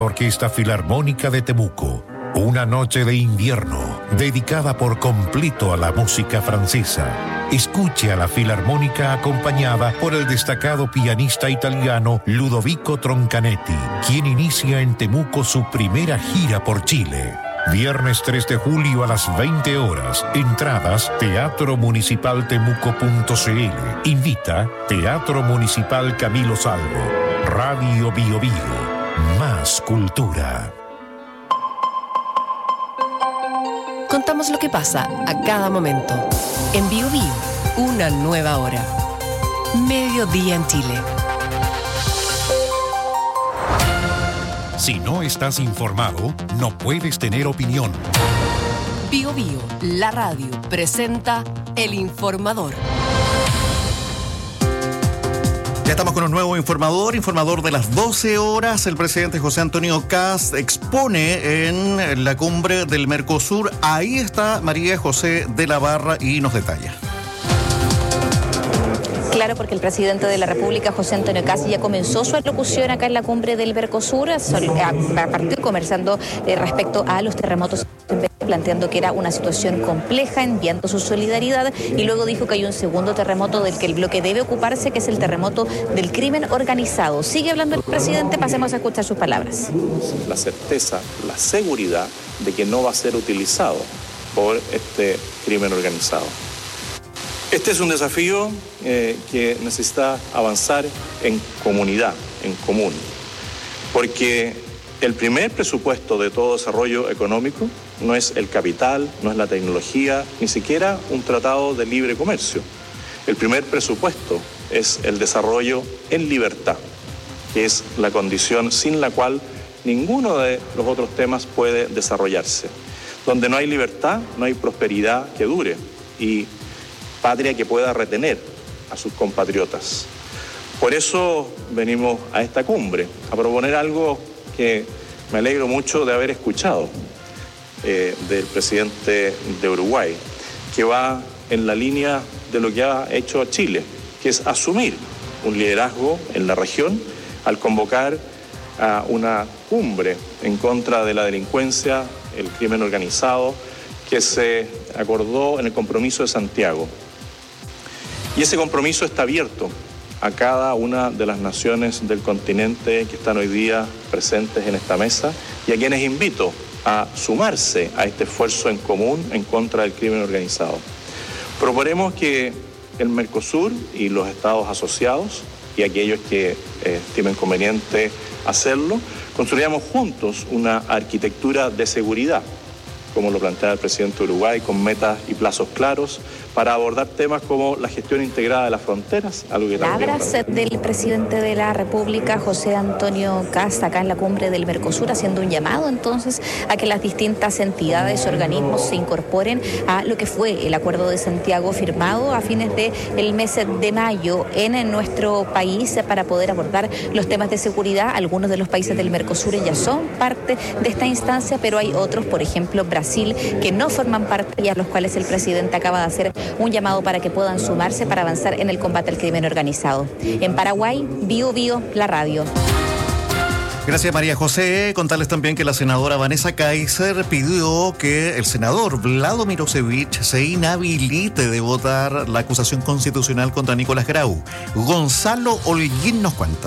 Orquesta Filarmónica de Temuco. Una noche de invierno dedicada por completo a la música francesa. Escuche a la Filarmónica acompañada por el destacado pianista italiano Ludovico Troncanetti, quien inicia en Temuco su primera gira por Chile. Viernes 3 de julio a las 20 horas. Entradas teatromunicipaltemuco.cl. Invita Teatro Municipal Camilo Salvo. Radio Bio Bio. Más cultura. Contamos lo que pasa a cada momento. En Bio Bio, una nueva hora. Mediodía en Chile. Si no estás informado, no puedes tener opinión. Bio Bio, la radio, presenta El Informador. Ya estamos con un nuevo informador de las 12 horas. El presidente José Antonio Kast expone en la cumbre del Mercosur. Ahí está María José de la Barra y nos detalla. Claro, porque el presidente de la República, José Antonio Kast, ya comenzó su alocución acá en la cumbre del Mercosur, a partir conversando respecto a los terremotos, planteando que era una situación compleja, enviando su solidaridad, y luego dijo que hay un segundo terremoto del que el bloque debe ocuparse, que es el terremoto del crimen organizado. Sigue hablando el presidente, pasemos a escuchar sus palabras. La certeza, la seguridad de que no va a ser utilizado por este crimen organizado. Este es un desafío que necesita avanzar en comunidad, en común, porque el primer presupuesto de todo desarrollo económico no es el capital, no es la tecnología, ni siquiera un tratado de libre comercio. El primer presupuesto es el desarrollo en libertad, que es la condición sin la cual ninguno de los otros temas puede desarrollarse. Donde no hay libertad, no hay prosperidad que dure y patria que pueda retener a sus compatriotas. Por eso venimos a esta cumbre, a proponer algo que me alegro mucho de haber escuchado del presidente de Uruguay, que va en la línea de lo que ha hecho Chile, que es asumir un liderazgo en la región al convocar a una cumbre en contra de la delincuencia, el crimen organizado, que se acordó en el compromiso de Santiago. Y ese compromiso está abierto a cada una de las naciones del continente que están hoy día presentes en esta mesa y a quienes invito a sumarse a este esfuerzo en común en contra del crimen organizado. Proponemos que el Mercosur y los estados asociados y aquellos que estimen conveniente hacerlo, construyamos juntos una arquitectura de seguridad, como lo plantea el presidente de Uruguay, con metas y plazos claros, para abordar temas como la gestión integrada de las fronteras, algo que también... Palabras del presidente de la República, José Antonio Kast, acá en la cumbre del Mercosur, haciendo un llamado entonces a que las distintas entidades, organismos se incorporen a lo que fue el Acuerdo de Santiago firmado a fines del mes de mayo en nuestro país para poder abordar los temas de seguridad. Algunos de los países del Mercosur ya son parte de esta instancia, pero hay otros, por ejemplo Brasil, que no forman parte y a los cuales el presidente acaba de hacer un llamado para que puedan sumarse para avanzar en el combate al crimen organizado. En Paraguay, Bio Bio, la radio. Gracias, María José. Contarles también que la senadora Vanessa Kaiser pidió que el senador Vlado Mirosevic se inhabilite de votar la acusación constitucional contra Nicolás Grau. Gonzalo Holguín nos cuenta.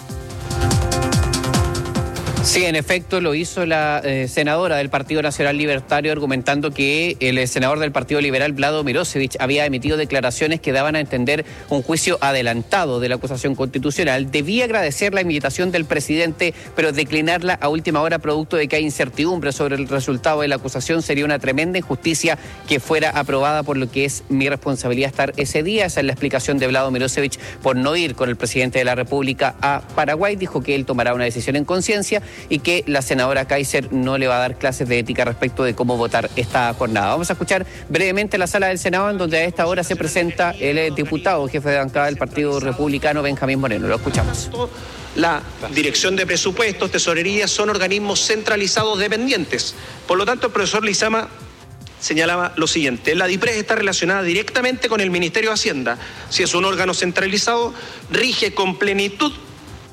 Sí, en efecto lo hizo la senadora del Partido Nacional Libertario, argumentando que el senador del Partido Liberal, Vlado Mirosevic, había emitido declaraciones que daban a entender un juicio adelantado de la acusación constitucional. Debía agradecer la invitación del presidente, pero declinarla a última hora producto de que hay incertidumbre sobre el resultado de la acusación sería una tremenda injusticia que fuera aprobada, por lo que es mi responsabilidad estar ese día. Esa es la explicación de Vlado Mirosevic por no ir con el presidente de la República a Paraguay. Dijo que él tomará una decisión en conciencia y que la senadora Kaiser no le va a dar clases de ética respecto de cómo votar esta jornada. Vamos a escuchar brevemente la sala del Senado, en donde a esta hora se presenta el diputado, jefe de bancada del Partido Republicano, Benjamín Moreno. Lo escuchamos. La Dirección de Presupuestos, Tesorería, son organismos centralizados dependientes. Por lo tanto, el profesor Lizama señalaba lo siguiente: la DIPRES está relacionada directamente con el Ministerio de Hacienda. Si es un órgano centralizado, rige con plenitud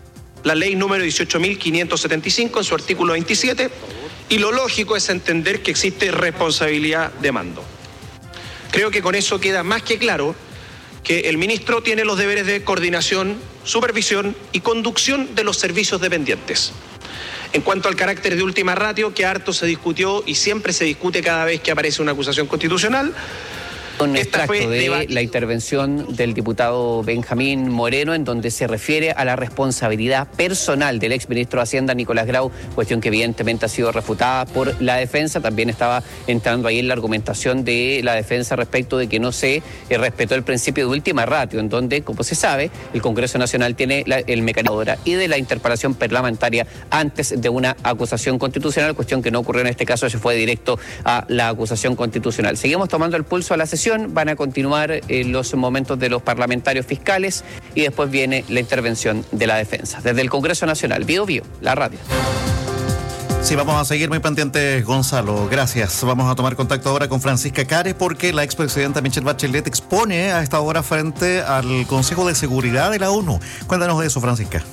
la ley número 18.575 en su artículo 27, y lo lógico es entender que existe responsabilidad de mando. Creo que con eso queda más que claro que el ministro tiene los deberes de coordinación, supervisión y conducción de los servicios dependientes. En cuanto al carácter de última ratio, que harto se discutió y siempre se discute cada vez que aparece una acusación constitucional. Un extracto de la intervención del diputado Benjamín Moreno, en donde se refiere a la responsabilidad personal del exministro de Hacienda, Nicolás Grau, cuestión que evidentemente ha sido refutada por la defensa. También estaba entrando ahí en la argumentación de la defensa respecto de que no se respetó el principio de última ratio, en donde, como se sabe, el Congreso Nacional tiene el mecanismo y de la interpelación parlamentaria antes de una acusación constitucional, cuestión que no ocurrió en este caso, se fue directo a la acusación constitucional. Seguimos tomando el pulso a la sesión. Van a continuar los momentos de los parlamentarios fiscales y después viene la intervención de la defensa. Desde el Congreso Nacional, Bio Bio, la radio. Sí, vamos a seguir muy pendientes, Gonzalo. Gracias. Vamos a tomar contacto ahora con Francisca Cares porque la expresidenta Michelle Bachelet expone a esta hora frente al Consejo de Seguridad de la ONU. Cuéntanos de eso, Francisca.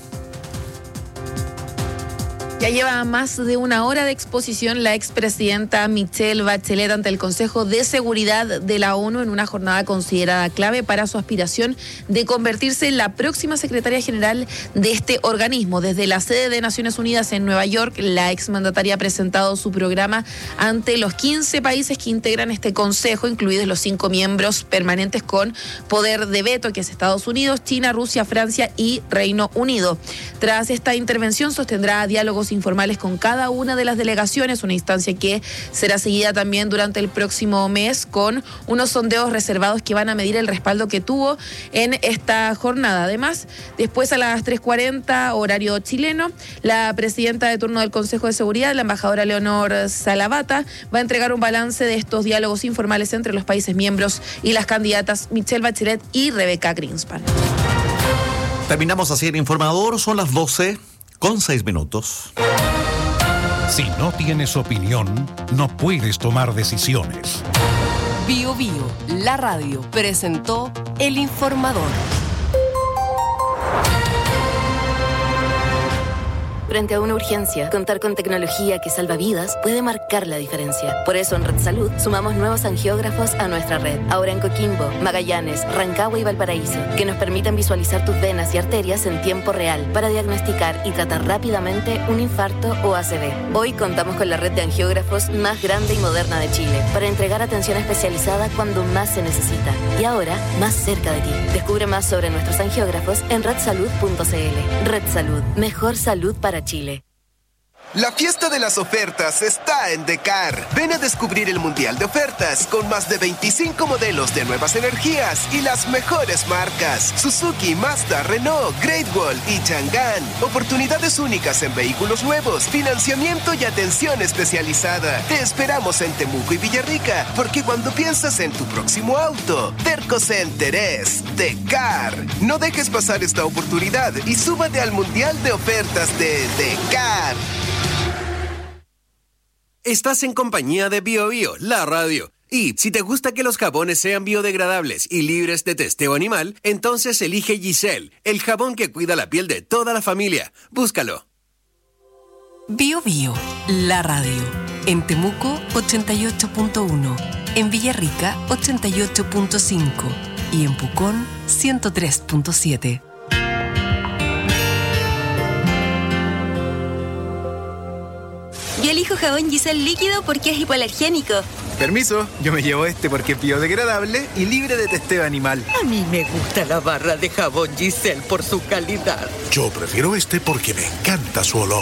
Ya lleva más de una hora de exposición la expresidenta Michelle Bachelet ante el Consejo de Seguridad de la ONU en una jornada considerada clave para su aspiración de convertirse en la próxima secretaria general de este organismo. Desde la sede de Naciones Unidas en Nueva York, la exmandataria ha presentado su programa ante los 15 países que integran este consejo, incluidos los 5 miembros permanentes con poder de veto, que es Estados Unidos, China, Rusia, Francia y Reino Unido. Tras esta intervención sostendrá diálogos informales con cada una de las delegaciones, una instancia que será seguida también durante el próximo mes con unos sondeos reservados que van a medir el respaldo que tuvo en esta jornada. Además, después a las 3:40 horario chileno, la presidenta de turno del Consejo de Seguridad, la embajadora Leonor Salavata, va a entregar un balance de estos diálogos informales entre los países miembros y las candidatas Michelle Bachelet y Rebeca Greenspan. Terminamos así el informador, son las 12:06. Si no tienes opinión, no puedes tomar decisiones. Bio Bio, la radio, presentó El Informador. Frente a una urgencia, contar con tecnología que salva vidas puede marcar la diferencia. Por eso en Red Salud sumamos nuevos angiógrafos a nuestra red. Ahora en Coquimbo, Magallanes, Rancagua y Valparaíso, que nos permiten visualizar tus venas y arterias en tiempo real para diagnosticar y tratar rápidamente un infarto o ACV. Hoy contamos con la red de angiógrafos más grande y moderna de Chile para entregar atención especializada cuando más se necesita. Y ahora, más cerca de ti. Descubre más sobre nuestros angiógrafos en redsalud.cl. Red Salud, mejor salud para Chile. La fiesta de las ofertas está en Decar. Ven a descubrir el Mundial de Ofertas con más de 25 modelos de nuevas energías y las mejores marcas: Suzuki, Mazda, Renault, Great Wall y Chang'an. Oportunidades únicas en vehículos nuevos, financiamiento y atención especializada. Te esperamos en Temuco y Villarrica, porque cuando piensas en tu próximo auto, Terco Center es Decar. No dejes pasar esta oportunidad y súbate al Mundial de Ofertas de Decar. Estás en compañía de Bio Bio, la radio. Y si te gusta que los jabones sean biodegradables y libres de testeo animal, entonces elige Giselle, el jabón que cuida la piel de toda la familia. Búscalo. Bio Bio, la radio. En Temuco, 88.1. En Villarrica, 88.5. Y en Pucón, 103.7. Yo elijo jabón Giselle líquido porque es hipoalergénico. Permiso, yo me llevo este porque es biodegradable y libre de testeo animal. A mí me gusta la barra de jabón Giselle por su calidad. Yo prefiero este porque me encanta su olor.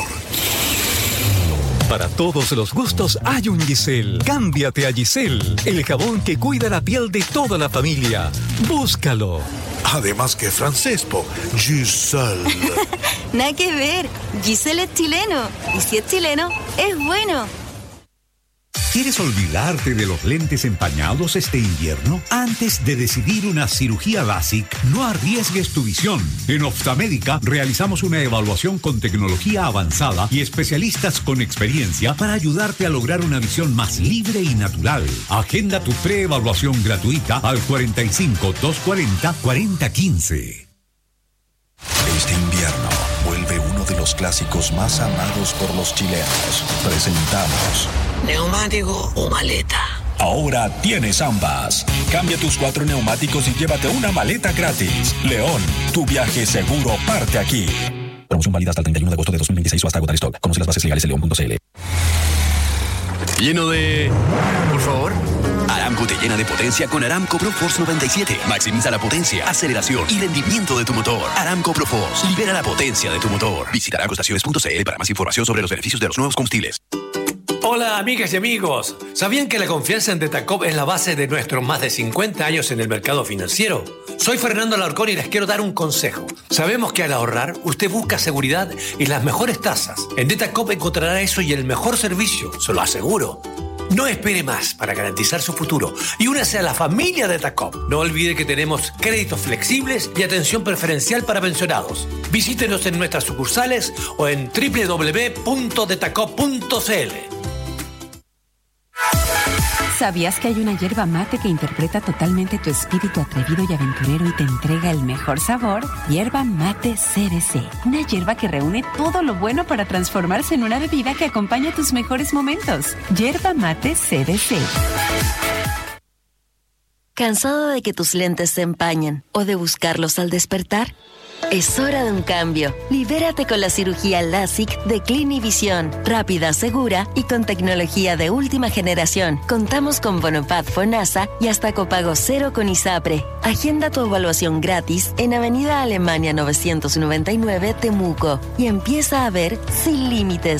Para todos los gustos hay un Giselle. Cámbiate a Giselle, el jabón que cuida la piel de toda la familia. Búscalo. Además que francés, Giselle. Nada que ver. Giselle es chileno. Y si es chileno, es bueno. ¿Quieres olvidarte de los lentes empañados este invierno? Antes de decidir una cirugía LASIK, no arriesgues tu visión. En Optamédica realizamos una evaluación con tecnología avanzada y especialistas con experiencia para ayudarte a lograr una visión más libre y natural. Agenda tu preevaluación gratuita al 45 240 4015. Este invierno vuelve uno los clásicos más amados por los chilenos. Presentamos ¿neumático o maleta? Ahora tienes ambas. Cambia tus 4 neumáticos y llévate una maleta gratis. León, tu viaje seguro parte aquí. Promoción válida hasta el 31 de agosto de 2026 o hasta agotar stock. Conoce las bases legales en león.cl. Lleno de... Por favor. Aramco te llena de potencia con Aramco Pro Force 97. Maximiza la potencia, aceleración y rendimiento de tu motor. Aramco Pro Force. Libera la potencia de tu motor. Visita aramcoestaciones.cl para más información sobre los beneficios de los nuevos combustibles. Hola amigas y amigos, ¿sabían que la confianza en Detacop es la base de nuestros más de 50 años en el mercado financiero? Soy Fernando Alarcón y les quiero dar un consejo. Sabemos que al ahorrar, usted busca seguridad y las mejores tasas. En Detacop encontrará eso y el mejor servicio, se lo aseguro. No espere más para garantizar su futuro y únase a la familia Detacop. No olvide que tenemos créditos flexibles y atención preferencial para pensionados. Visítenos en nuestras sucursales o en www.detacop.cl. ¿Sabías que hay una yerba mate que interpreta totalmente tu espíritu atrevido y aventurero y te entrega el mejor sabor? Yerba mate CBC. Una yerba que reúne todo lo bueno para transformarse en una bebida que acompaña tus mejores momentos. Yerba mate CBC. ¿Cansado de que tus lentes se empañen o de buscarlos al despertar? Es hora de un cambio. Libérate con la cirugía LASIK de Clinivision. Rápida, segura y con tecnología de última generación. Contamos con Bonopad FONASA y hasta copago cero con ISAPRE. Agenda tu evaluación gratis en Avenida Alemania 999 Temuco y empieza a ver sin límites.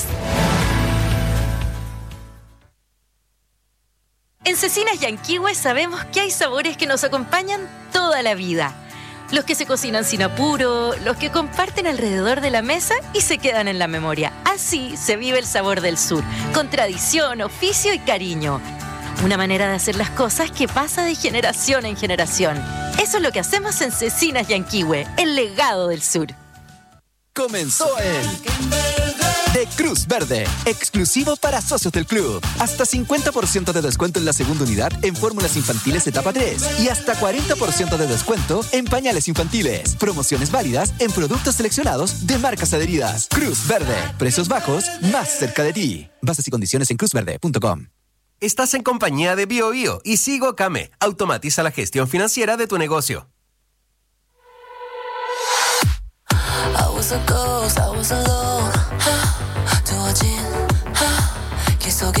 En Cecinas Yanquihue sabemos que hay sabores que nos acompañan toda la vida. Los que se cocinan sin apuro, los que comparten alrededor de la mesa y se quedan en la memoria. Así se vive el sabor del sur, con tradición, oficio y cariño. Una manera de hacer las cosas que pasa de generación en generación. Eso es lo que hacemos en Cecinas Yanquihue, el legado del sur. Comenzó el de Cruz Verde, exclusivo para socios del club. Hasta 50% de descuento en la segunda unidad en fórmulas infantiles etapa 3 y hasta 40% de descuento en pañales infantiles. Promociones válidas en productos seleccionados de marcas adheridas. Cruz Verde, precios bajos, más cerca de ti. Bases y condiciones en cruzverde.com. Estás en compañía de BioBio y Sigo Kame. Automatiza la gestión financiera de tu negocio. I was a ghost, I was alone. 두어진 길 속에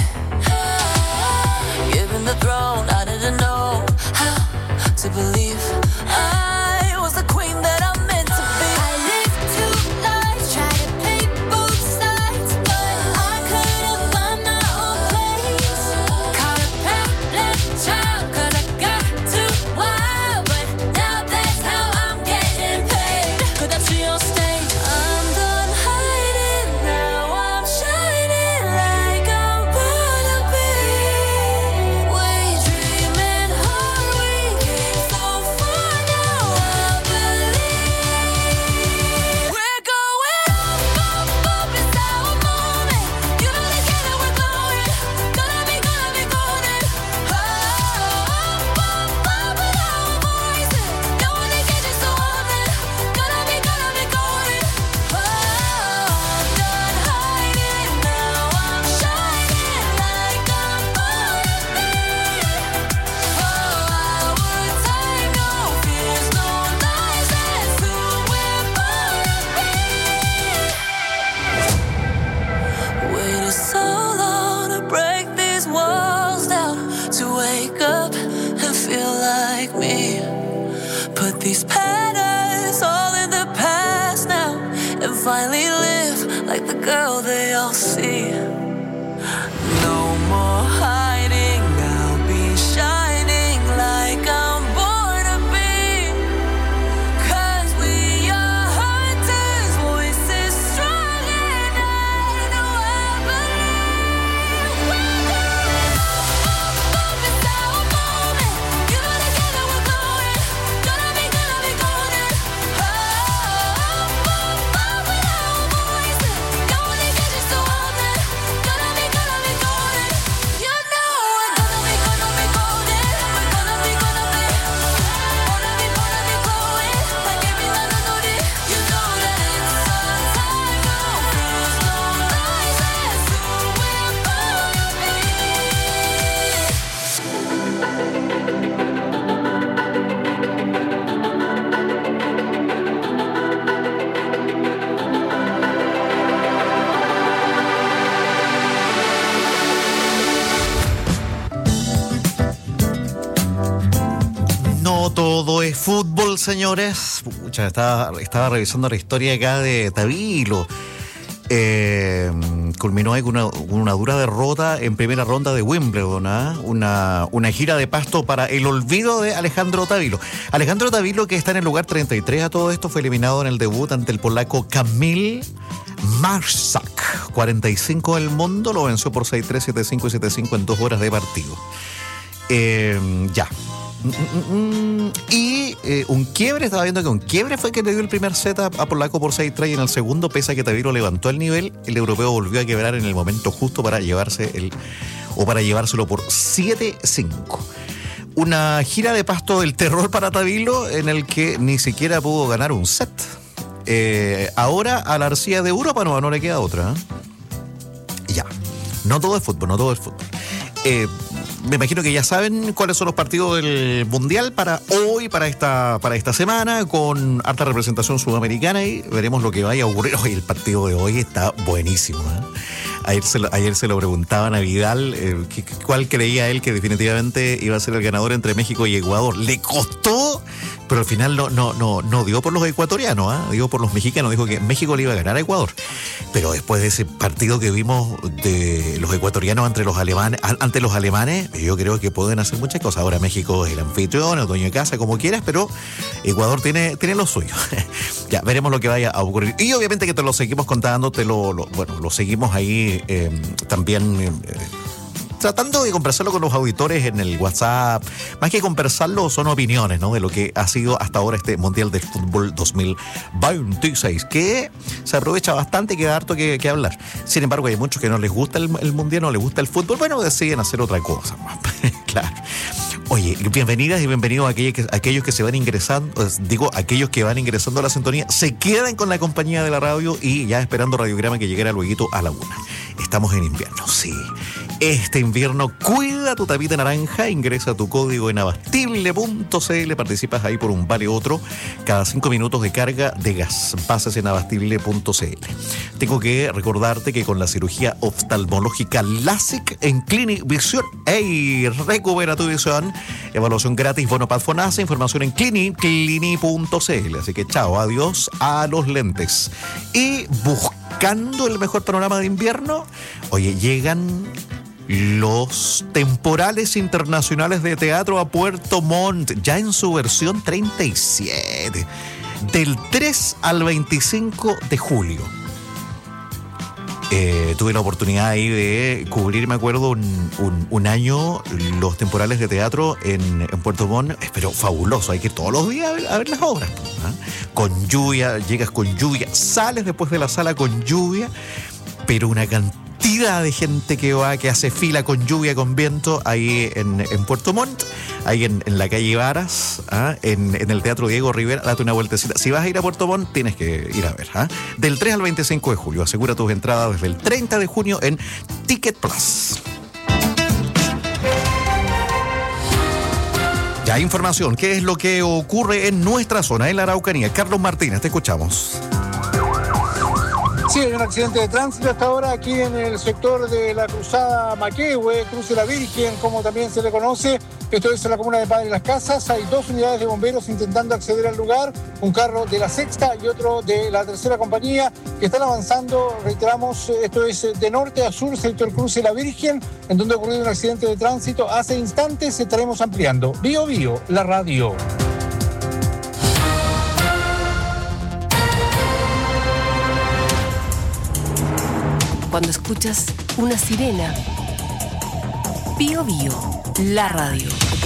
Given the throne, I didn't know how to believe I was the queen that I'm meant to be. I lived 2 lives, tried to play both sides, but I couldn't find my own place. Caught a parent child, 'cause I got too wild, but now that's how I'm getting paid. 끝없이 on stage, I'm done hiding, now I'm shining like I'm born to be. We dreaming hard, we came so far, now I believe. We're going up, up, up, it's our moment. You know together we're going, gonna be golden. Up, up, up with our voices. No one can catch us so often. Gonna be golden. Oh, I'm done hiding, now I'm shining like I'm born to be. Oh, our time, no fears, no lies, that's who we're born to be. Waited so long to break these walls down, to wake up and feel like me. Put these patterns all in the past now, and finally live like the girl they all see. No more hiding, I'll be shining like I'm born to be. 'Cause we are hunters, voices strong, and I know I believe. We're going up, up, it's our moment. You know together we're going, gonna be golden. Oh, up, up, up with our voices. No one can catch us so often. de fútbol, señores. Pucha, estaba revisando la historia acá de Tabilo. Culminó ahí con una dura derrota en primera ronda de Wimbledon, ¿eh? Una gira de pasto para el olvido de Alejandro Tabilo. Alejandro Tabilo, que está en el lugar 33 a todo esto, fue eliminado en el debut ante el polaco Kamil Marszak. 45 del mundo, lo venció por 6-3, 7-5 y 7-5 en 2 horas de partido. Ya. Y un quiebre, estaba viendo que un quiebre fue que le dio el primer set a polaco por 6-3 y en el segundo, pese a que Tabilo levantó el nivel, el europeo volvió a quebrar en el momento justo para llevárselo por 7-5. Una gira de pasto del terror para Tabilo en el que ni siquiera pudo ganar un set. Ahora a la arcilla de Europa no le queda otra, ¿eh? Ya, no todo es fútbol. Me imagino que ya saben cuáles son los partidos del Mundial para hoy, para esta semana, con harta representación sudamericana, y veremos lo que vaya a ocurrir. Hoy el partido de hoy está buenísimo, ¿eh? Ayer se lo preguntaban a Vidal cuál creía él que definitivamente iba a ser el ganador entre México y Ecuador. Le costó, pero al final no dio por los ecuatorianos, dio por los mexicanos. Dijo que México le iba a ganar a Ecuador. Pero después de ese partido que vimos de los ecuatorianos ante los alemanes, yo creo que pueden hacer muchas cosas. Ahora México es el anfitrión, el dueño de casa, como quieras, pero Ecuador tiene lo suyo. Ya, veremos lo que vaya a ocurrir. Y obviamente que te lo seguimos contando, lo seguimos ahí también tratando de conversarlo con los auditores en el WhatsApp. Más que conversarlo, son opiniones, ¿no?, de lo que ha sido hasta ahora este Mundial de Fútbol 2026, que se aprovecha bastante y queda harto que hablar. Sin embargo, hay muchos que no les gusta el Mundial, no les gusta el fútbol, bueno, deciden hacer otra cosa. Claro. Oye, bienvenidas y bienvenidos a aquellos que se van ingresando, aquellos que van ingresando a la sintonía, se quedan con la compañía de la radio y ya esperando Radiograma que llegara luego a la 1. Estamos en invierno, sí. Este invierno cuida tu tapita naranja, ingresa tu código en abastible.cl, participas ahí por un vale otro cada 5 minutos de carga de gas. Pases en abastible.cl. Tengo que recordarte que con la cirugía oftalmológica LASIK en Clinivision, recupera tu visión, evaluación gratis, bono para FONASA, información en clini.cl. Así que chao, adiós a los lentes. Y buscando el mejor panorama de invierno, oye, llegan los temporales internacionales de teatro a Puerto Montt, ya en su versión 37, del 3 al 25 de julio. Tuve la oportunidad ahí de cubrir, me acuerdo, un año los temporales de teatro en Puerto Montt, pero fabuloso, hay que ir todos los días a ver las obras, ¿eh? Con lluvia, llegas con lluvia, sales después de la sala con lluvia, pero una cantidad de gente que hace fila con lluvia, con viento, ahí en Puerto Montt, ahí en la calle Varas, en el Teatro Diego Rivera. Date una vueltecita. Si vas a ir a Puerto Montt, tienes que ir a ver. Del 3 al 25 de julio. Asegura tus entradas desde el 30 de junio en Ticket Plus. Ya, información. ¿Qué es lo que ocurre en nuestra zona, en la Araucanía? Carlos Martínez, te escuchamos. Sí, hay un accidente de tránsito hasta ahora aquí en el sector de la cruzada Maquehue, Cruce la Virgen, como también se le conoce. Esto es en la comuna de Padre Las Casas. Hay 2 unidades de bomberos intentando acceder al lugar, un carro de la sexta y otro de la tercera compañía, que están avanzando. Reiteramos, esto es de norte a sur, sector Cruce la Virgen, en donde ha ocurrido un accidente de tránsito hace instantes. Estaremos ampliando. Bio Bio, la radio. Cuando escuchas una sirena, Bio Bio, la radio.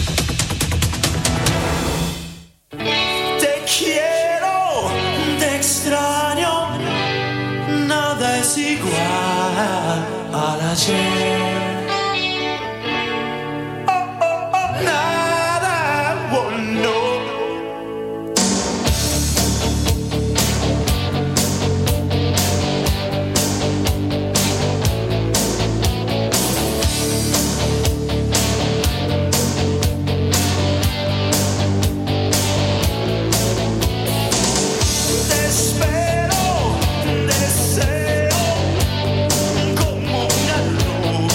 Te quiero, te extraño, nada es igual al ayer. Nada, oh no. Deseo como una luz.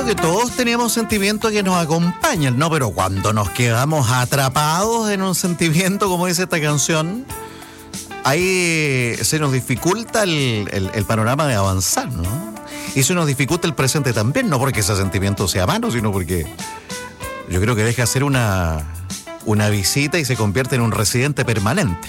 que todos teníamos sentimientos que nos acompañan, ¿no? Pero cuando nos quedamos atrapados en un sentimiento, como dice esta canción, ahí se nos dificulta el panorama de avanzar, ¿no? Y se nos dificulta el presente también, no porque ese sentimiento sea malo, sino porque yo creo que deja de ser una visita y se convierte en un residente permanente.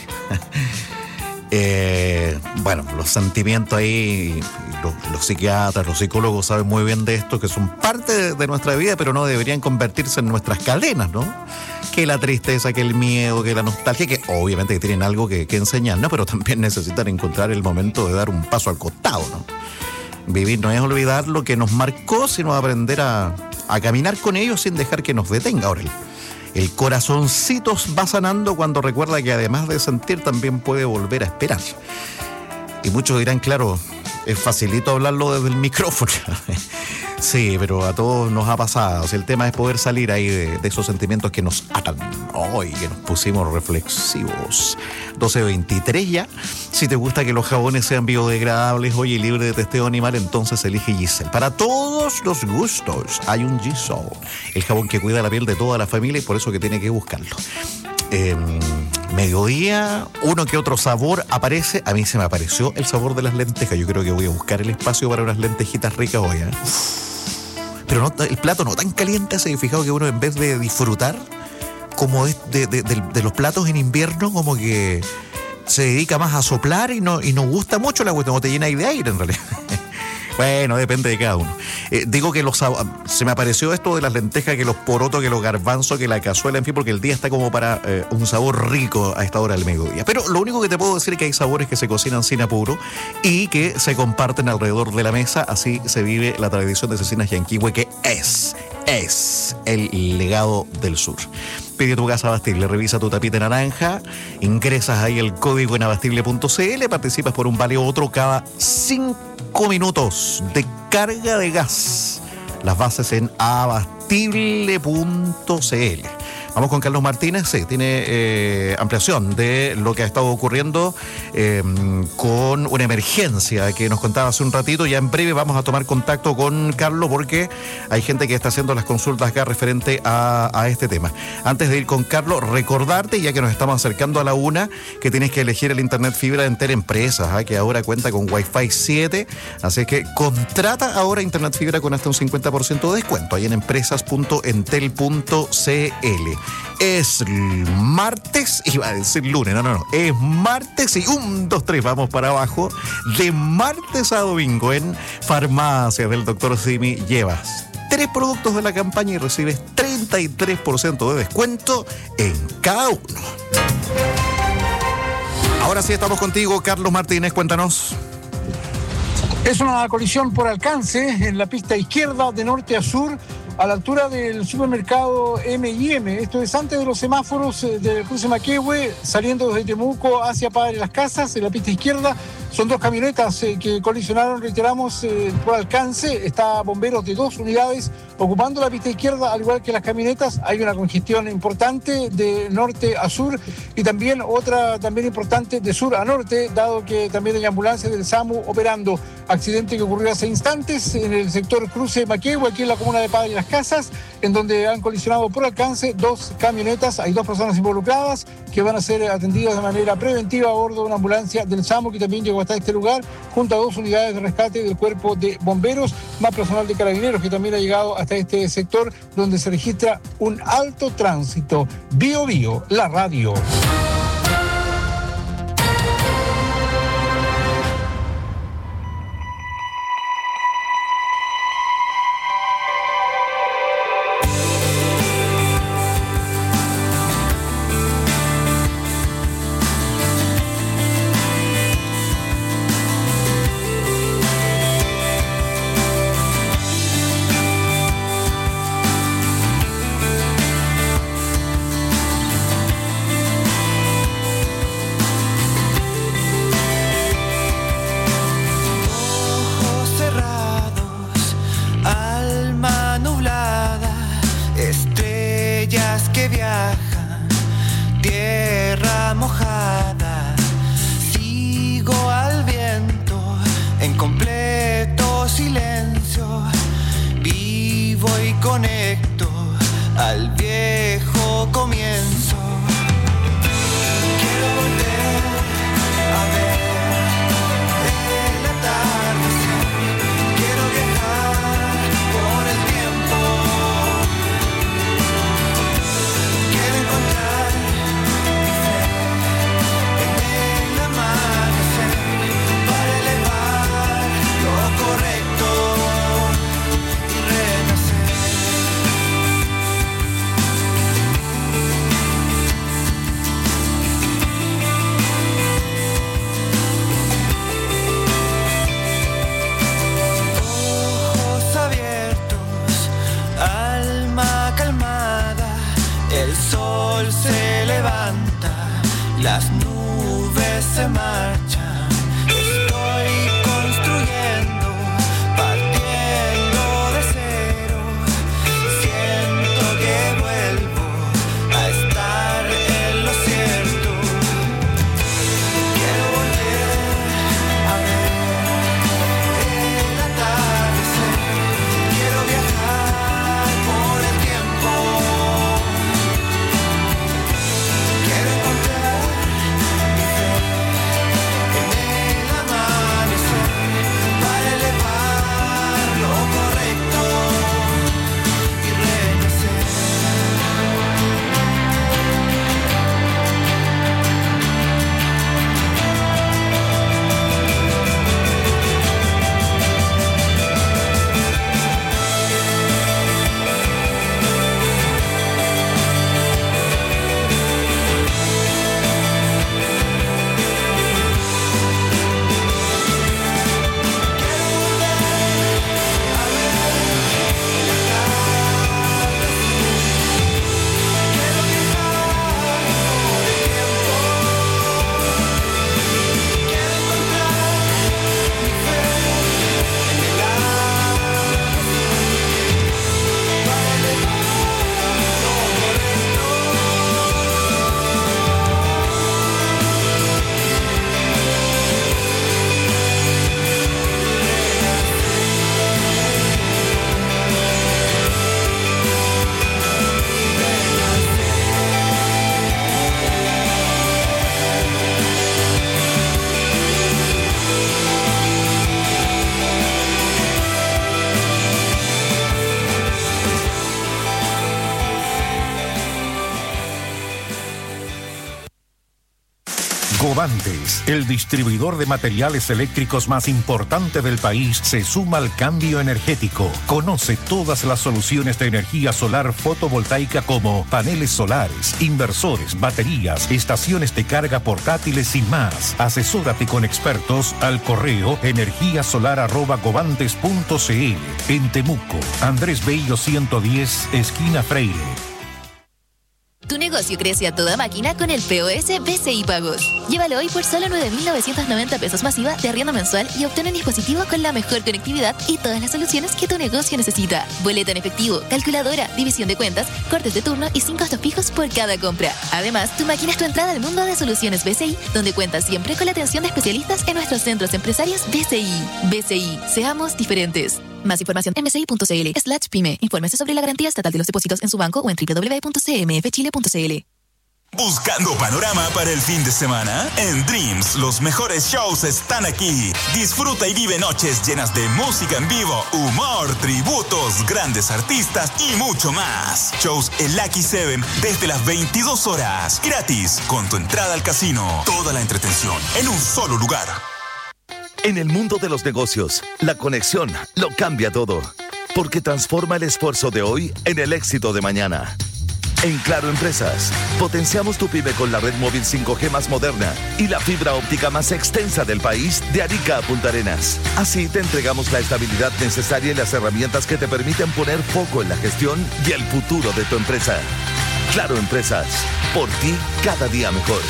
Bueno, los sentimientos ahí, los psiquiatras, los psicólogos saben muy bien de esto, que son parte de nuestra vida, pero no deberían convertirse en nuestras cadenas, ¿no? Que la tristeza, que el miedo, que la nostalgia, que obviamente tienen algo que enseñar, ¿no? Pero también necesitan encontrar el momento de dar un paso al costado, ¿no? Vivir no es olvidar lo que nos marcó, sino aprender a caminar con ello sin dejar que nos detenga. Ahora, el corazoncito va sanando cuando recuerda que además de sentir también puede volver a esperar. Y muchos dirán, claro, es facilito hablarlo desde el micrófono. Sí, pero a todos nos ha pasado. O sea, el tema es poder salir ahí de esos sentimientos que nos atan. Hoy que nos pusimos reflexivos. 12:23 ya. Si te gusta que los jabones sean biodegradables, oye, libre de testeo animal, entonces elige Gisel. Para todos los gustos hay un Gisel. El jabón que cuida la piel de toda la familia y por eso que tiene que buscarlo. Mediodía, uno que otro sabor aparece. A mí se me apareció el sabor de las lentejas. Yo creo que voy a buscar el espacio para unas lentejitas ricas hoy, ¿eh? Pero no, el plato no tan caliente. ¿Se ha fijado que uno en vez de disfrutar como de los platos en invierno, como que se dedica más a soplar y no gusta mucho la cuestión, no te llena de aire en realidad? Bueno, depende de cada uno. Digo que se me apareció esto de las lentejas, que los porotos, que los garbanzos, que la cazuela, en fin, porque el día está como para un sabor rico a esta hora del mediodía. Pero lo único que te puedo decir es que hay sabores que se cocinan sin apuro y que se comparten alrededor de la mesa. Así se vive la tradición de Cecinas Yanquihue, que es el legado del sur. Pide tu gas Abastible, revisa tu tapita naranja, ingresas ahí el código en abastible.cl, participas por un vale otro cada 5 minutos de carga de gas. Las bases en abastible.cl. Vamos con Carlos Martínez, sí, tiene ampliación de lo que ha estado ocurriendo con una emergencia que nos contaba hace un ratito. Ya en breve vamos a tomar contacto con Carlos porque hay gente que está haciendo las consultas acá referente a este tema. Antes de ir con Carlos, recordarte, ya que nos estamos acercando a la 1, que tienes que elegir el internet fibra de Entel Empresas, que ahora cuenta con Wi-Fi 7, así que contrata ahora internet fibra con hasta un 50% de descuento ahí en empresas.entel.cl. Es martes, iba a decir lunes, no, es martes y 1, 2, 3, vamos para abajo. De martes a domingo en Farmacias del Dr. Simi llevas 3 productos de la campaña y recibes 33% de descuento en cada uno. Ahora sí estamos contigo, Carlos Martínez, cuéntanos. Es una colisión por alcance en la pista izquierda de norte a sur, a la altura del supermercado M&M. Esto es antes de los semáforos del cruce Maquehue, saliendo desde Temuco hacia Padre Las Casas, en la pista izquierda. Son 2 camionetas que colisionaron, reiteramos, por alcance. Está bomberos de 2 unidades ocupando la pista izquierda, al igual que las camionetas. Hay una congestión importante de norte a sur y también otra también importante de sur a norte, dado que también hay ambulancias del SAMU operando. Accidente que ocurrió hace instantes en el sector cruce Maquehue, aquí en la comuna de Padre Las Casas, en donde han colisionado por alcance 2 camionetas. Hay 2 personas involucradas que van a ser atendidas de manera preventiva a bordo de una ambulancia del SAMU que también llegó hasta este lugar, junto a 2 unidades de rescate del cuerpo de bomberos, más personal de carabineros que también ha llegado hasta este sector donde se registra un alto tránsito. Bio Bio, la radio. Las nubes se marchan, estoy construyendo, partiendo de cero. Siento que vuelvo a estar en lo cierto. Quiero volver a ver el atardecer. Quiero viajar por el tiempo. Quiero encontrar mi fe en el amanecer para elevar lo correcto y renacer. Govantes, el distribuidor de materiales eléctricos más importante del país, se suma al cambio energético. Conoce todas las soluciones de energía solar fotovoltaica como paneles solares, inversores, baterías, estaciones de carga portátiles y más. Asesórate con expertos al correo energiasolar@govantes.cl. En Temuco, Andrés Bello 110, esquina Freire. Tu negocio crece a toda máquina con el POS BCI Pagos. Llévalo hoy por solo 9.990 pesos masiva de arriendo mensual y obtén un dispositivo con la mejor conectividad y todas las soluciones que tu negocio necesita. Boleta en efectivo, calculadora, división de cuentas, cortes de turno y 5 costos fijos por cada compra. Además, tu máquina es tu entrada al mundo de soluciones BCI, donde cuentas siempre con la atención de especialistas en nuestros centros empresarios BCI. BCI, seamos diferentes. Más información en bci.cl/pyme. Infórmese sobre la garantía estatal de los depósitos en su banco o en www.cmfchile.cl. ¿Buscando panorama para el fin de semana? En Dreams, los mejores shows están aquí. Disfruta y vive noches llenas de música en vivo, humor, tributos, grandes artistas y mucho más. Shows en Lucky 7 desde las 22 horas. Gratis, con tu entrada al casino. Toda la entretención en un solo lugar. En el mundo de los negocios, la conexión lo cambia todo, porque transforma el esfuerzo de hoy en el éxito de mañana. En Claro Empresas, potenciamos tu pyme con la red móvil 5G más moderna y la fibra óptica más extensa del país, de Arica a Punta Arenas. Así te entregamos la estabilidad necesaria y las herramientas que te permiten poner foco en la gestión y el futuro de tu empresa. Claro Empresas, por ti cada día mejor.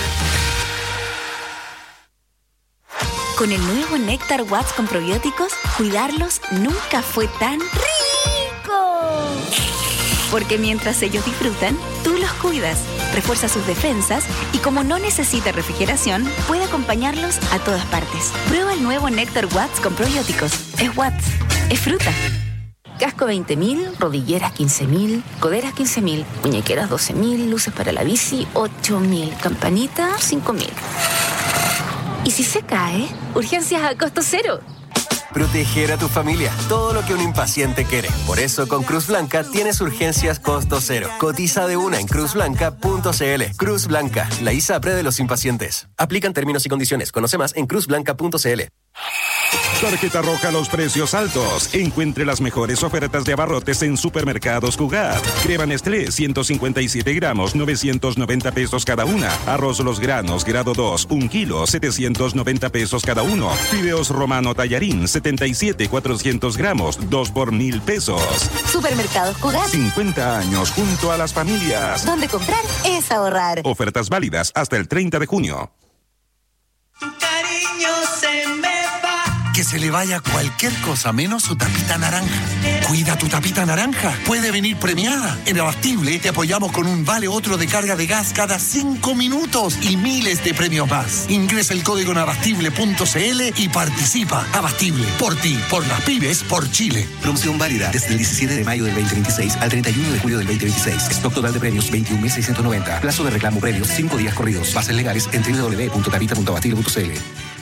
Con el nuevo Néctar Watts con probióticos, cuidarlos nunca fue tan rico. Porque mientras ellos disfrutan, tú los cuidas, refuerza sus defensas y como no necesita refrigeración, puede acompañarlos a todas partes. Prueba el nuevo Néctar Watts con probióticos. Es Watts, es fruta. Casco 20.000, rodilleras 15.000, coderas 15.000, muñequeras 12.000, luces para la bici 8.000, campanita 5.000. ¿Y si se cae? Urgencias a costo cero. Proteger a tu familia, todo lo que un impaciente quiere. Por eso con Cruz Blanca tienes urgencias costo cero. Cotiza de una en cruzblanca.cl. Cruz Blanca, la ISAPRE de los impacientes. Aplican términos y condiciones. Conoce más en cruzblanca.cl. Tarjeta roja, los precios altos. Encuentre las mejores ofertas de abarrotes en Supermercados Cugat. Crema Nestlé, 157 gramos, 990 pesos cada una. Arroz Los Granos, grado 2, 1 kilo, 790 pesos cada uno. Fideos Romano Tallarín, 77, 400 gramos, 2 por 1,000 pesos. Supermercados Cugat. 50 años junto a las familias. Donde comprar es ahorrar. Ofertas válidas hasta el 30 de junio. Tu cariño se me va. Que se le vaya cualquier cosa menos su tapita naranja. Cuida tu tapita naranja. Puede venir premiada. En Abastible te apoyamos con un vale otro de carga de gas cada 5 minutos y miles de premios más. Ingresa el código en abastible.cl y participa. Abastible. Por ti, por las pymes, por Chile. Promoción válida desde el 17 de mayo del 2026 al 31 de julio del 2026. Stock total de premios 21.690. Plazo de reclamo premios 5 días corridos. Bases legales en www.tapita.abastible.cl.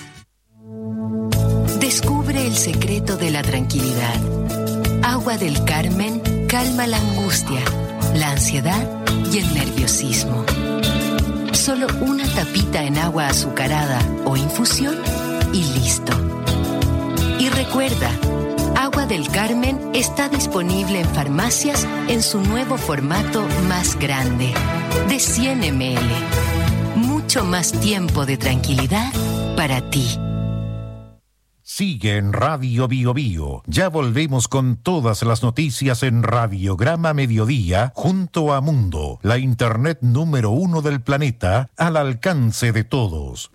Descubre el secreto de la tranquilidad. Agua del Carmen calma la angustia, la ansiedad y el nerviosismo. Solo una tapita en agua azucarada o infusión y listo. Y recuerda, Agua del Carmen está disponible en farmacias en su nuevo formato más grande, de 100 ml. Mucho más tiempo de tranquilidad para ti. Sigue en Radio Bio Bio. Ya volvemos con todas las noticias en Radiograma Mediodía junto a Mundo, la internet número 1 del planeta, al alcance de todos.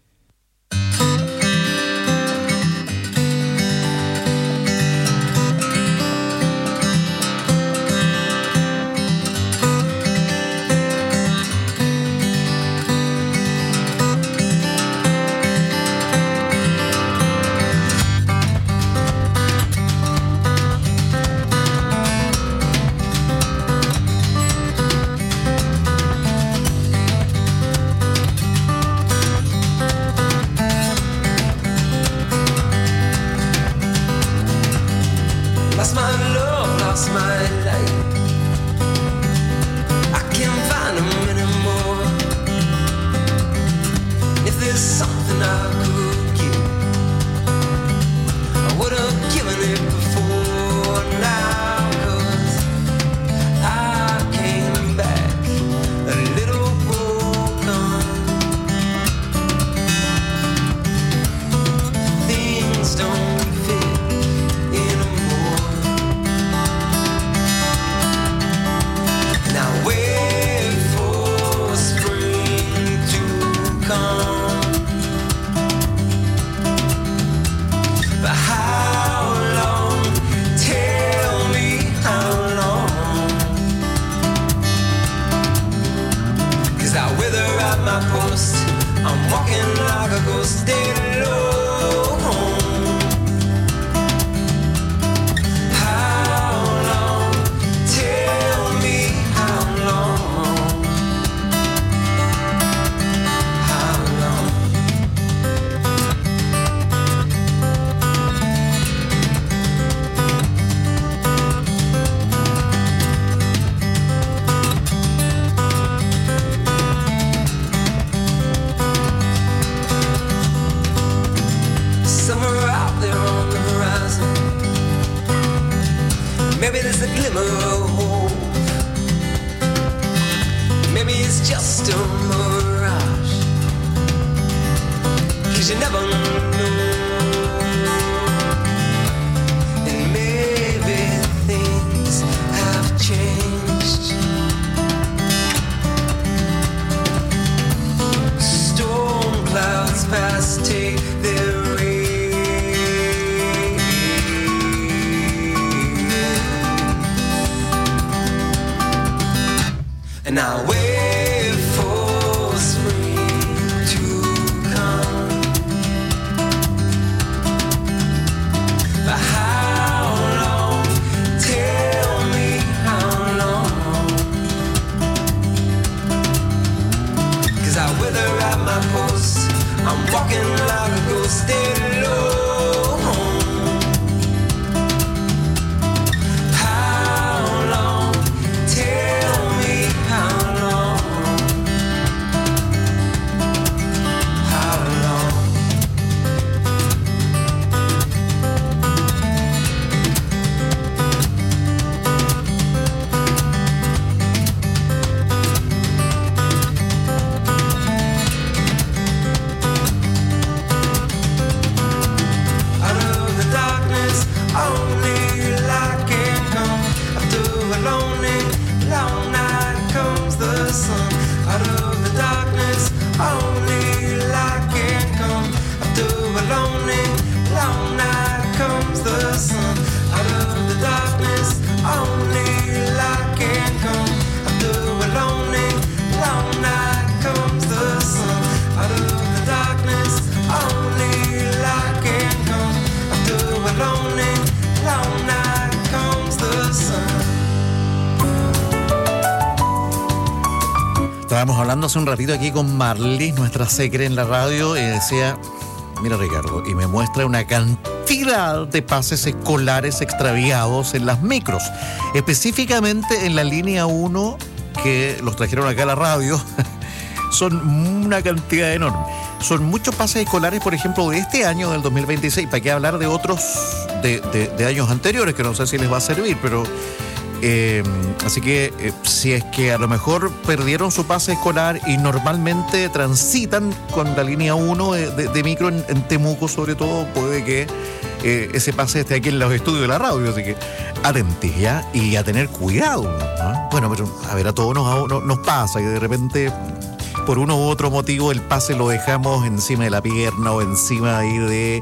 Estábamos hablando hace un ratito aquí con Marley, nuestra secre en la radio, y decía, mira Ricardo, y me muestra una cantidad de pases escolares extraviados en las micros, específicamente en la línea 1 que los trajeron acá a la radio. Son una cantidad enorme. Son muchos pases escolares, por ejemplo, de este año, del 2026. ¿Para qué hablar de otros de años anteriores, que no sé si les va a servir? Pero así que si es que a lo mejor perdieron su pase escolar y normalmente transitan con la línea 1 de micro en Temuco, sobre todo, puede que ese pase esté aquí en los estudios de la radio. Así que atentos ya y a tener cuidado, ¿no? Bueno, pero a ver, a todos nos pasa y de repente, por uno u otro motivo, el pase lo dejamos encima de la pierna o encima ahí de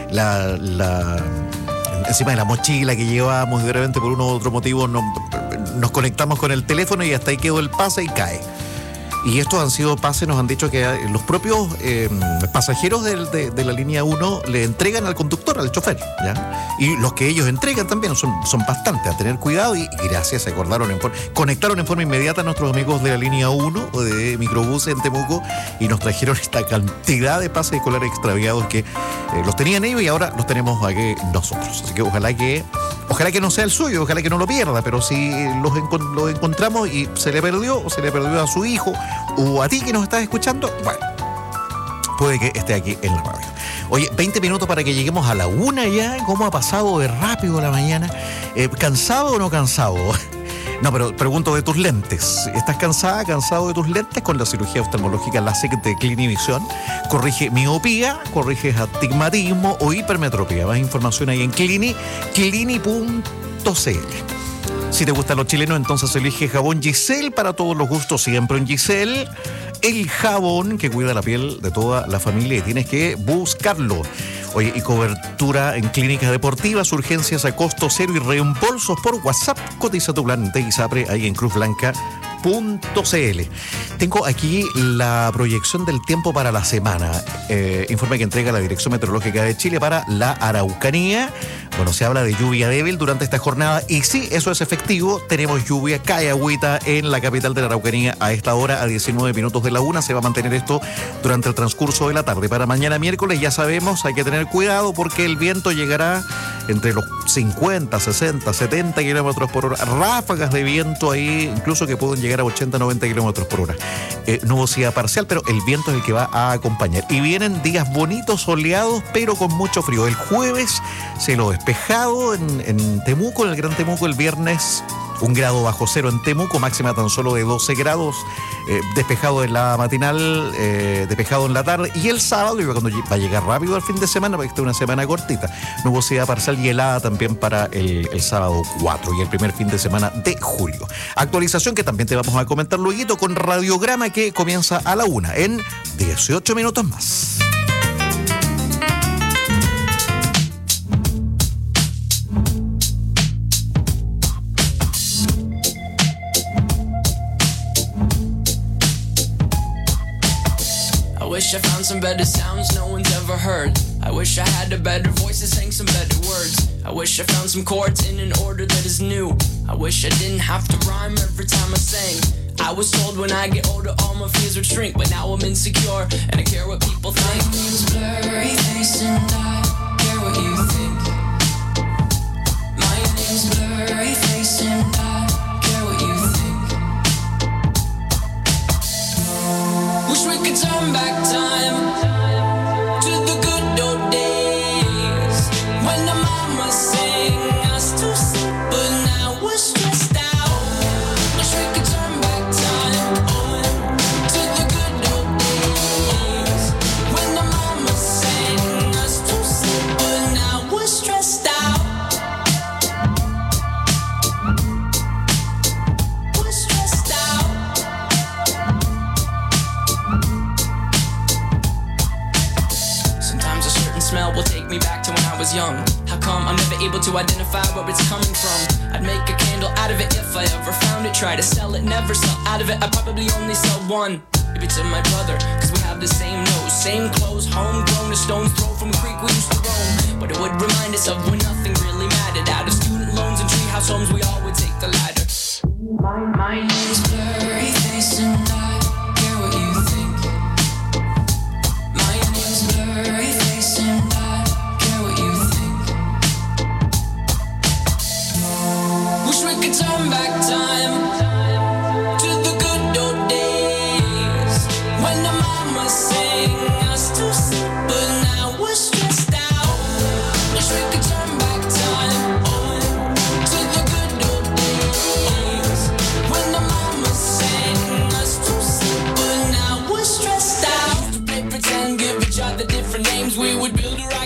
encima de la mochila que llevamos, y de repente por uno u otro motivo nos conectamos con el teléfono y hasta ahí quedó el pase y cae. Y estos han sido pases, nos han dicho que los propios pasajeros de la línea 1 le entregan al conductor, al chofer, ¿ya? Y los que ellos entregan también son bastantes, a tener cuidado, y gracias, se conectaron en forma inmediata a nuestros amigos de la línea 1 o de microbuses en Temuco y nos trajeron esta cantidad de pases escolares extraviados que los tenían ellos y ahora los tenemos aquí nosotros. Así que ojalá que no sea el suyo, ojalá que no lo pierda, pero si los encontramos y se le perdió o se le perdió a su hijo o a ti que nos estás escuchando, bueno, puede que esté aquí en la radio. Oye, 20 minutos para que lleguemos a la 1 ya. ¿Cómo ha pasado de rápido la mañana? ¿Cansado o no cansado? No, pero pregunto de tus lentes. ¿Estás cansado de tus lentes? Con la cirugía oftalmológica LASIK de Clinivision corrige miopía, corrige astigmatismo o hipermetropía. Más información ahí en clini.cl. Si te gustan los chilenos, entonces elige jabón Giselle para todos los gustos, siempre en Giselle. El jabón que cuida la piel de toda la familia y tienes que buscarlo. Oye, y cobertura en clínicas deportivas, urgencias a costo cero y reembolsos por WhatsApp. Cotiza tu plan de ISAPRE ahí en cruzblanca.cl. Tengo aquí la proyección del tiempo para la semana. Informe que entrega la Dirección Meteorológica de Chile para la Araucanía. Bueno, se habla de lluvia débil durante esta jornada y sí, eso es efectivo. Tenemos lluvia, cae agüita en la capital de la Araucanía a esta hora, a 19 minutos de la 1. Se va a mantener esto durante el transcurso de la tarde. Para mañana miércoles ya sabemos, hay que tener cuidado porque el viento llegará entre los 50, 60, 70 kilómetros por hora. Ráfagas de viento ahí, incluso que pueden llegar a 80, 90 kilómetros por hora. Nubosidad parcial, pero el viento es el que va a acompañar. Y vienen días bonitos, soleados, pero con mucho frío. El jueves, cielo despejado en Temuco, en el Gran Temuco. El viernes, 1 grado bajo cero en Temuco, máxima tan solo de 12 grados. Despejado en la matinal, despejado en la tarde. Y el sábado, y cuando va a llegar rápido al fin de semana, porque esta es una semana cortita, nubosidad parcial y helada también para el sábado 4 y el primer fin de semana de julio. Actualización que también te vamos a comentar luego con radiograma que comienza a la 1 en 18 minutos más. I wish I found some better sounds no one's ever heard. I wish I had a better voice and sang some better words. I wish I found some chords in an order that is new. I wish I didn't have to rhyme every time I sang. I was told when I get older all my fears would shrink, but now I'm insecure and I care what people think. My name's Blurry Face and I care what you think. My name's Blurry Face and I care what you think. Wish we could turn back time to the good old days when the mama sang us to sleep, but now we're stressed out. Wish we could turn back time to the good old days when the mama sang us to sleep, but now we're stressed out. We're stressed out. Sometimes a certain smell will take me back to when I was young. How come I'm never able to identify where it's coming from? I'd make a candle out of it if I ever found it. Try to sell it, never sell out of it. I probably only sell one. Maybe to my brother, cause we have the same nose, same clothes, homegrown, a stone's throw from a creek we used to roam. But it would remind us of when nothing really mattered. Out of student loans and treehouse homes, we all would take the ladder. My name's Blurry Face and I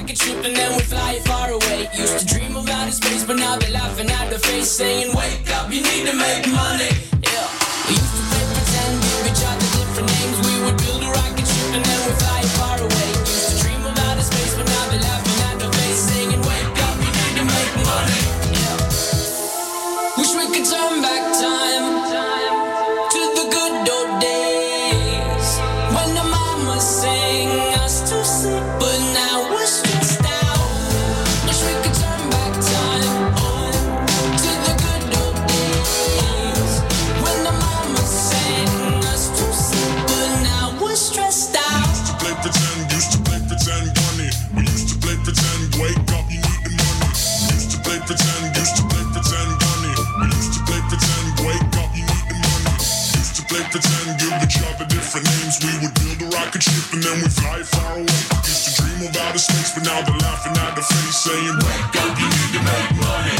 rocket ship and then we fly far away. Used to dream of outer space, but now they're laughing at the face, saying, wake up, you need to make money. Yeah. We used to play pretend, give each other different names. We would build a rocket ship and then we fly far away. Used to dream of outer space, but now they're laughing at the face, saying, wake up, you need to make money. Yeah. Wish we could turn back time to the good old days when the mama sang us to sleep, but now we're stressed out. Wish we could turn back time to the good old days when the mama sang us to sleep, but now we're stressed out. Used to play pretend, bunny. We used to play pretend, wake up, you need the money. Used to play pretend, bunny. We used to play pretend, wake up, you need the money. Used to play pretend, give each other different names. We would build a rocket ship and then we fly far away. Used to dream of outer space, but now they're laughing at the face, saying, wake up, you need to make money.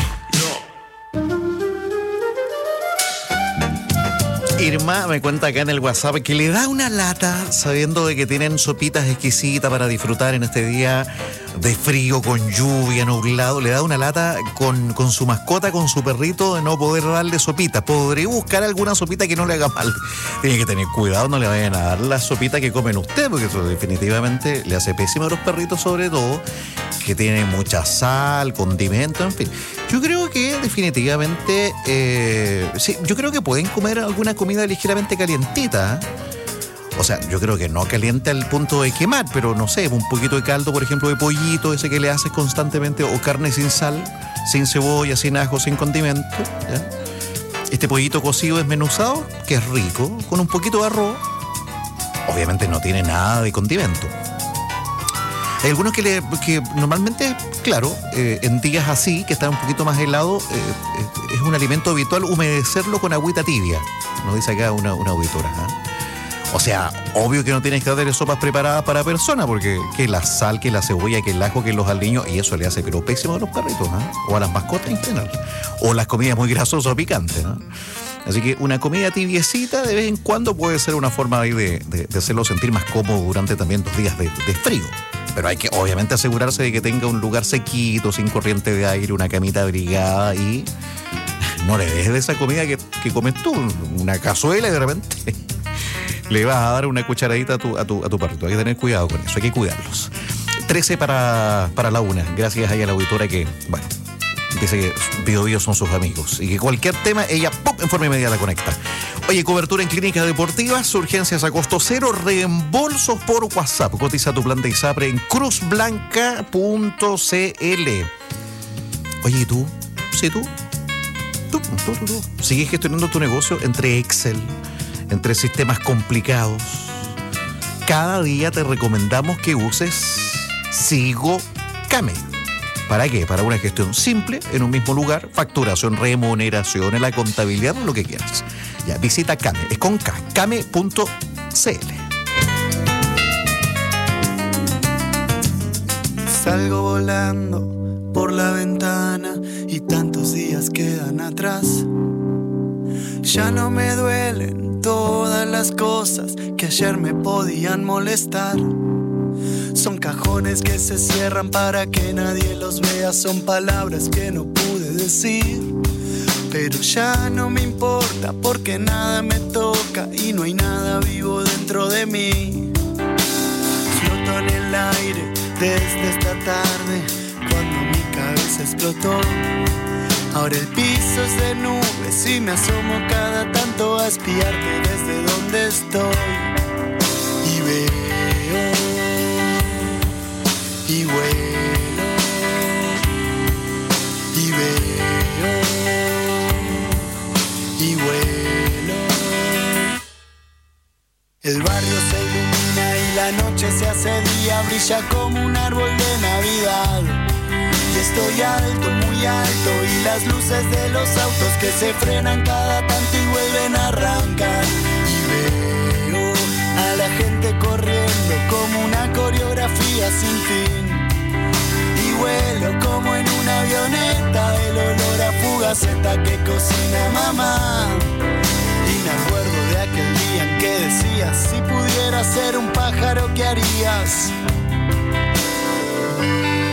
Irma me cuenta acá en el WhatsApp que le da una lata sabiendo de que tienen sopitas exquisitas para disfrutar en este día de frío, con lluvia, nublado. Le da una lata con su mascota, con su perrito, de no poder darle sopita. Podré buscar alguna sopita que no le haga mal. Tiene que tener cuidado, no le vayan a dar la sopita que comen ustedes, porque eso definitivamente le hace pésimo a los perritos, sobre todo, que tiene mucha sal, condimento, en fin. Yo creo que definitivamente, sí, yo creo que pueden comer alguna comida ligeramente calientita. O sea, yo creo que no caliente al punto de quemar, pero no sé, un poquito de caldo, por ejemplo, de pollito, ese que le haces constantemente, o carne sin sal, sin cebolla, sin ajo, sin condimento, ¿ya? Este pollito cocido desmenuzado, que es rico, con un poquito de arroz. Obviamente no tiene nada de condimento. Hay algunos que normalmente, claro, en días así, que están un poquito más helados, es un alimento habitual humedecerlo con agüita tibia, nos dice acá una auditora, ¿eh? O sea, obvio que no tienes que darle sopas preparadas para personas, porque que la sal, que la cebolla, que el ajo, que los aliños, y eso le hace pero pésimo a los perritos, ¿eh? O a las mascotas en general, o las comidas muy grasosas o picantes, ¿no? Así que una comida tibiecita de vez en cuando puede ser una forma de hacerlo sentir más cómodo durante también los días de frío. Pero hay que obviamente asegurarse de que tenga un lugar sequito, sin corriente de aire, una camita abrigada, y no le des de esa comida que comes tú, una cazuela, y de repente le vas a dar una cucharadita a tu perrito. Hay que tener cuidado con eso, hay que cuidarlos. 13 para la 1. Gracias ahí a la auditora que, bueno, dice que Bio Bio son sus amigos y que cualquier tema, ella ¡pum!, en forma inmediata conecta. Oye, cobertura en clínicas deportivas, urgencias a costo cero, reembolsos por WhatsApp. Cotiza tu plan de ISAPRE en cruzblanca.cl. Oye, ¿y tú? ¿Sí, tú? ¿Tú? ¿Sigues gestionando tu negocio entre Excel, entre sistemas complicados? Cada día te recomendamos que uses Sigo Came. ¿Para qué? Para una gestión simple, en un mismo lugar, facturación, remuneración, en la contabilidad, lo que quieras. Ya, visita Came, es con K, came.cl. Salgo volando por la ventana y tantos días quedan atrás. Ya no me duelen todas las cosas que ayer me podían molestar. Son cajones que se cierran para que nadie los vea. Son palabras que no pude decir, pero ya no me importa porque nada me toca y no hay nada vivo dentro de mí. Floto en el aire desde esta tarde cuando mi cabeza explotó. Ahora el piso es de nubes y me asomo cada tanto a espiarte desde donde estoy. Y veo y vuelo y veo y vuelo. El barrio se ilumina y la noche se hace día, brilla como un árbol de Navidad. Y estoy alto, muy alto, y las luces de los autos que se frenan cada tanto y vuelven a arrancar. Y veo a la gente corriendo como una coreografía sin fin. Y vuelo como en una avioneta, el olor a fugaceta que cocina mamá. Y me acuerdo de aquel día en que decías, si pudieras ser un pájaro, ¿qué harías?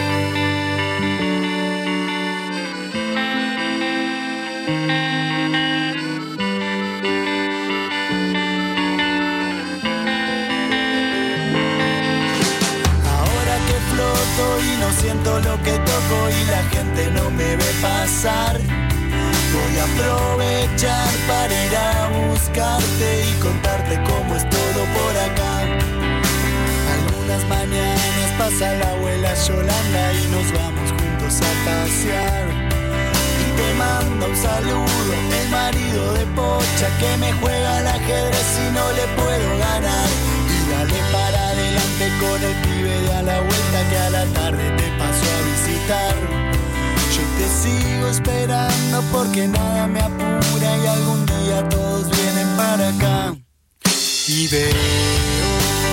no siento lo que toco y la gente no me ve pasar. Voy a aprovechar para ir a buscarte y contarte cómo es todo por acá. Algunas mañanas pasa la abuela Yolanda y nos vamos juntos a pasear. Y te manda un saludo el marido de Pocha que me juega al ajedrez y no le puedo ganar. Y dale para adelante con el pibe de a la vuelta que a la tarde te paso a visitar. Yo te sigo esperando porque nada me apura y algún día todos vienen para acá. Y veo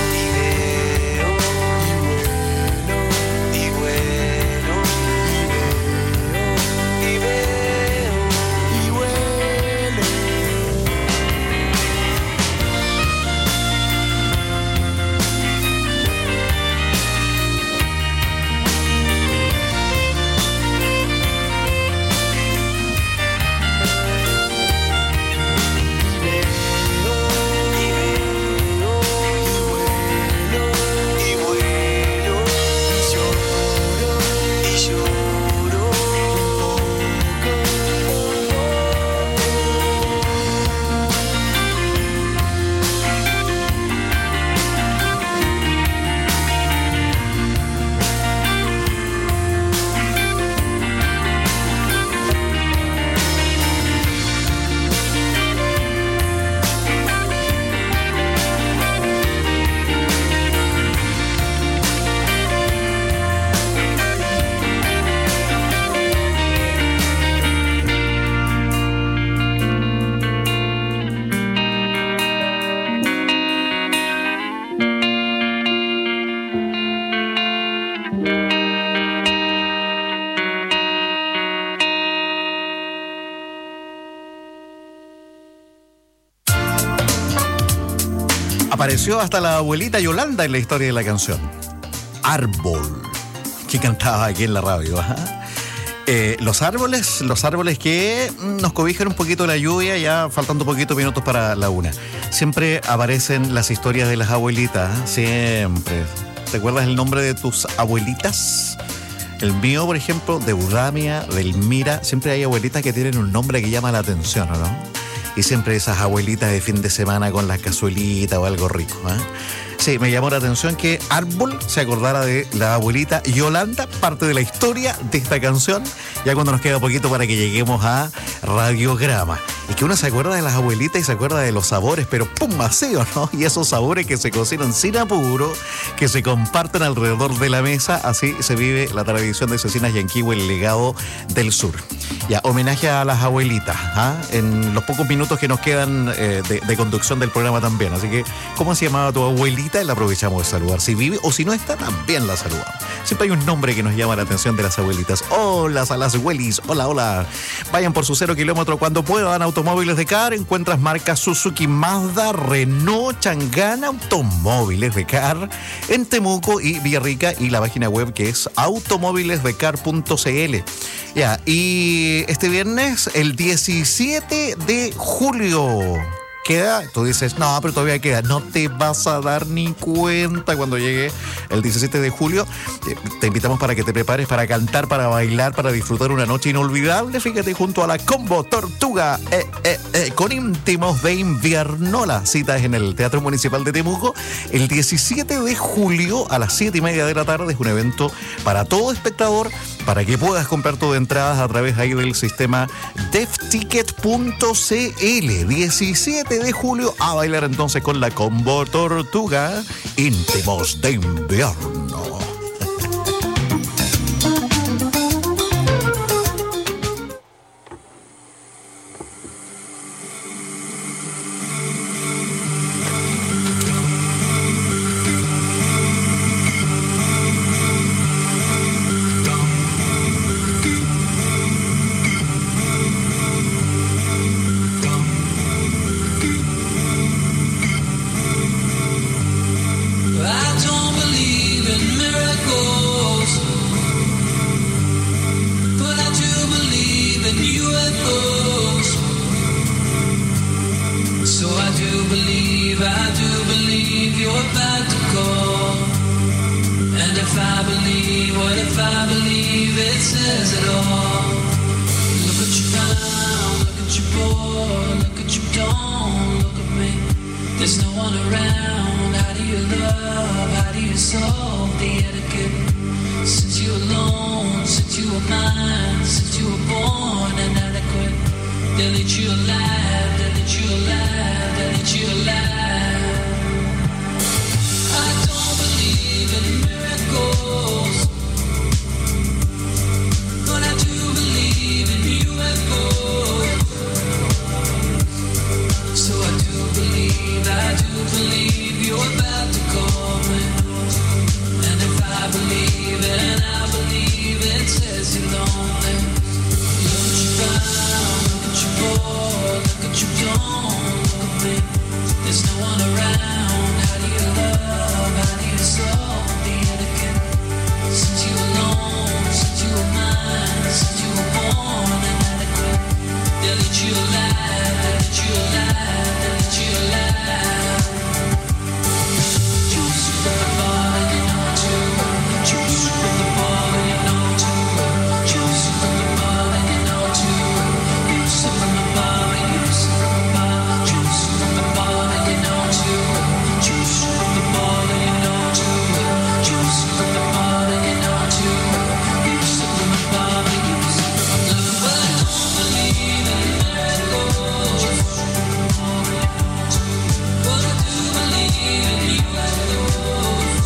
Apareció hasta la abuelita Yolanda en la historia de la canción. Árbol, que cantaba aquí en la radio. Los árboles que nos cobijan un poquito la lluvia, ya faltando poquitos minutos para la 1. Siempre aparecen las historias de las abuelitas, siempre. ¿Te acuerdas el nombre de tus abuelitas? El mío, por ejemplo, de Urramia, de Elmira. Siempre hay abuelitas que tienen un nombre que llama la atención, ¿no? Y siempre esas abuelitas de fin de semana con las cazuelitas o algo rico, ¿eh? Sí, me llamó la atención que Árbol se acordara de la abuelita Yolanda, parte de la historia de esta canción, ya cuando nos queda poquito para que lleguemos a Radiograma. Y que uno se acuerda de las abuelitas y se acuerda de los sabores, pero ¡pum! Vacío, ¿no? Y esos sabores que se cocinan sin apuro, que se comparten alrededor de la mesa, así se vive la tradición de Cecinas Yanquihue, el legado del sur. Ya, homenaje a las abuelitas, ¿ah? En los pocos minutos que nos quedan de conducción del programa también. Así que, ¿cómo se llamaba tu abuelita? La aprovechamos de saludar. Si vive o si no está, también la saludamos. Siempre hay un nombre que nos llama la atención de las abuelitas. Hola a las abuelis. Hola, hola. Vayan por su 0 kilómetro cuando puedan. Automóviles de Car. Encuentras marcas Suzuki, Mazda, Renault, Changana. Automóviles de Car en Temuco y Villarrica. Y la página web que es automóvilesdecar.cl. Ya, y este viernes, el 17 de julio... queda, tú dices, no, pero todavía queda. No te vas a dar ni cuenta cuando llegue el 17 de julio. Te invitamos para que te prepares para cantar, para bailar, para disfrutar una noche inolvidable. Fíjate, junto a la Combo Tortuga, con íntimos de invierno. La cita es en el Teatro Municipal de Temuco. El 17 de julio a las 7:30 de la tarde. Es un evento para todo espectador, para que puedas comprar tus entradas a través ahí del sistema defticket.cl. 17 de julio a bailar entonces con la Combo Tortuga, íntimos de invierno. I do believe you're about to call. And if if I believe, what if I believe it says it all? Look at you now, look at you poor, look at you don't look at me. There's no one around. How do you love? How do you solve the etiquette? Since you're alone, since you were mine, since you were born inadequate, they'll eat you alive, they'll eat you alive, they'll eat you alive. I don't believe in miracles, but I do believe in UFOs. So I do believe you're about to call me. And if I believe it, and I believe it says you're lonely. Look at you found, look at you bored, look at you don't look at me. There's no one around. How do you love? How do you solve the etiquette? Since you were alone, since you were mine, since you were born inadequate, they'll eat you alive, they'll eat you alive, they'll eat you alive. Juice from the bottle, you know too. Juice from the bottle, you know too. Juice from the bottle, you know too. Juice from the bottle, juice from the bottle, juice from the bottle, you know too. Juice from the bottle, you know too. Juice from the bottle, you know too. Juice from the bottle, juice from the bottle. But I don't believe in miracles, but I do believe in UFOs.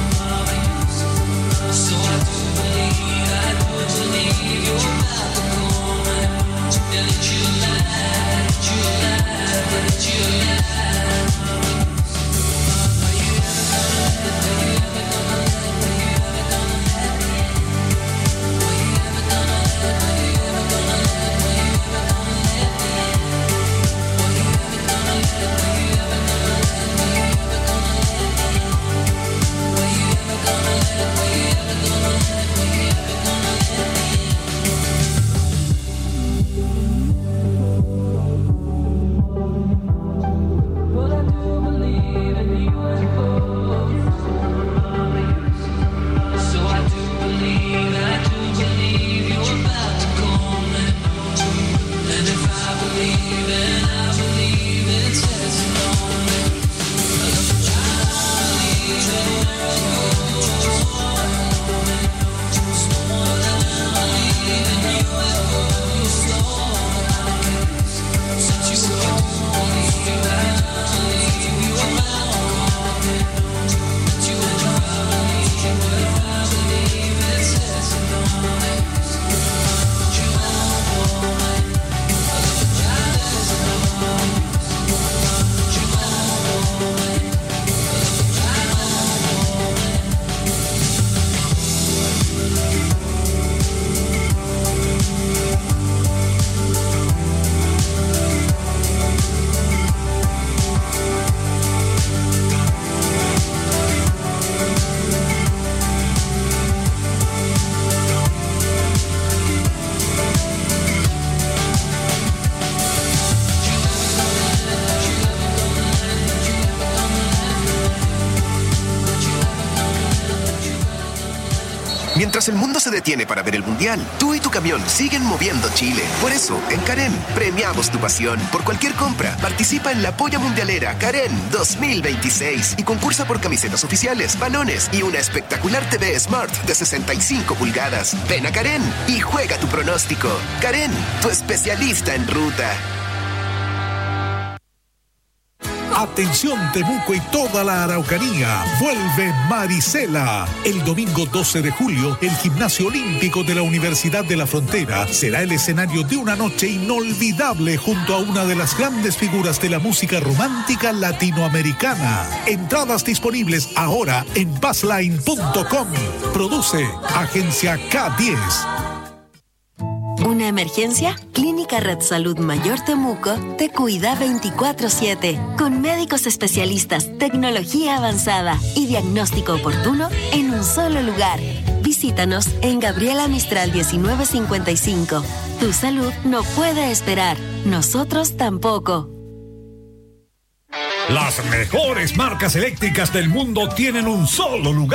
So I do believe you're about to call me. They'll eat you alive, eat you alive, they'll eat you alive. Are you ever gonna let me? Are you ever gonna let me? Are you ever gonna let me? Are you ever gonna let me? Are you ever gonna let me? Are you ever gonna let me? Are you ever gonna let me? Are you ever gonna let me? Are you ever gonna let me? Are you ever gonna let me? Are you ever gonna let me? But I do believe in UFOs. So I do believe you're about to call me. And if I believe and I believe it says you're lonely. I look at you, I believe in miracles. More than I believe in UFOs. Since you saw me, I believe you were about to call me. But you and I believe it says you're lonely. But you won't call me. I look at you, there's a noise. But you won't call me. I look at you, won't call me. Mientras el mundo se detiene para ver el Mundial, tú y tu camión siguen moviendo Chile. Por eso, en Karen, premiamos tu pasión. Por cualquier compra, participa en la Polla Mundialera Karen 2026 y concursa por camisetas oficiales, balones y una espectacular TV Smart de 65 pulgadas. Ven a Karen y juega tu pronóstico. Karen, tu especialista en ruta. Atención Temuco y toda la Araucanía, vuelve Marisela. El domingo 12 de julio, el Gimnasio Olímpico de la Universidad de la Frontera será el escenario de una noche inolvidable junto a una de las grandes figuras de la música romántica latinoamericana. Entradas disponibles ahora en Passline.com. Produce Agencia K10. ¿Una emergencia? Clínica Red Salud Mayor Temuco te cuida 24/7 con médicos especialistas, tecnología avanzada y diagnóstico oportuno en un solo lugar. Visítanos en Gabriela Mistral 1955. Tu salud no puede esperar. Nosotros tampoco. Las mejores marcas eléctricas del mundo tienen un solo lugar.